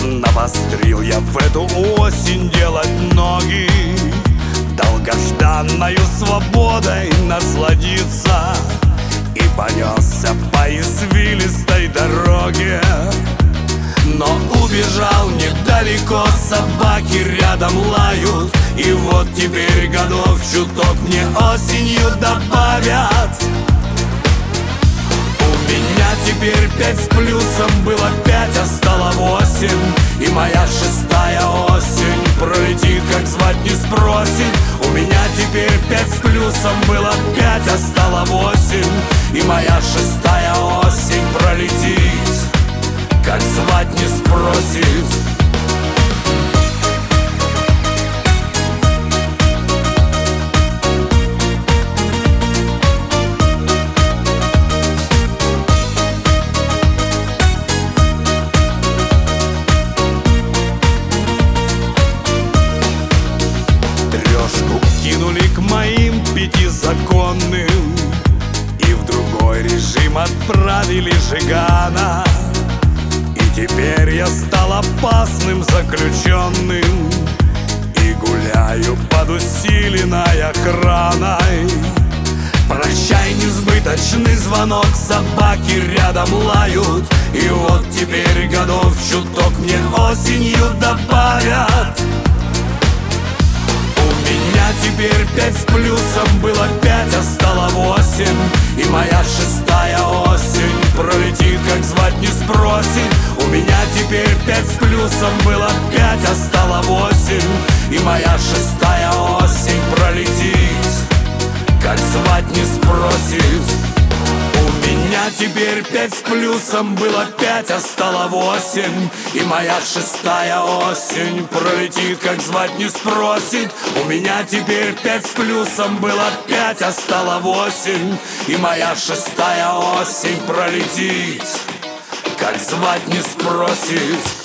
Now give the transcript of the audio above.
Навострил я в эту осень делать ноги, долгожданною свободой насладиться. И понесся по извилистой дороге, но убежал недалеко, собаки рядом лают. И вот теперь годов чуток мне осенью добавят. У меня теперь 5 с плюсом, было 5, а стало 8. И моя 6-я осень пролетит, как звать не спросит. У меня теперь 5 с плюсом, было 5, а стало 8. И моя 6-я осень пролетит, как звать не спросит. Кинули к моим 5 законным, и в другой режим отправили Жигана. И теперь я стал опасным заключенным и гуляю под усиленной охраной. Прощай, несбыточный звонок, собаки рядом лают. И вот теперь годов чуток мне осенью добавят. Теперь 5 с плюсом, было 5, а стало 8. И моя 6-я осень пролетит, как звать не спросит. У меня теперь 5 с плюсом, было 5, а стало 8. И моя 6-я осень пролетит, как звать не спросит. У меня теперь 5 с плюсом, было 5, а стало 8. И моя 6-я осень пролетит, как звать не спросит. У меня теперь 5 с плюсом, было 5, а стало 8. И моя 6-я осень пролетит, как звать не спросит.